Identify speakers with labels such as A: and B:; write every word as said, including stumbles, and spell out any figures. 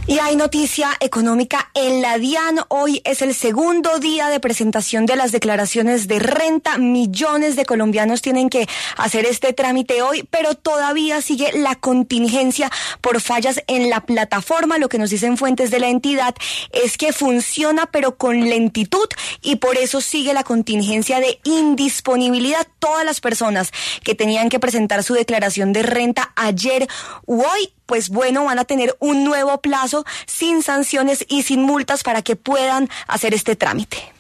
A: Y hay noticia económica en la DIAN. Hoy es el segundo día de presentación de las declaraciones de renta. Millones de colombianos tienen que hacer este trámite hoy, pero todavía sigue la contingencia por fallas en la plataforma. Lo que nos dicen fuentes de la entidad es que funciona, pero con lentitud, y por eso sigue la contingencia de indisponibilidad. Todas las personas que tenían que presentar su declaración de renta ayer u hoy, pues bueno, van a tener un nuevo plazo sin sanciones y sin multas para que puedan hacer este trámite.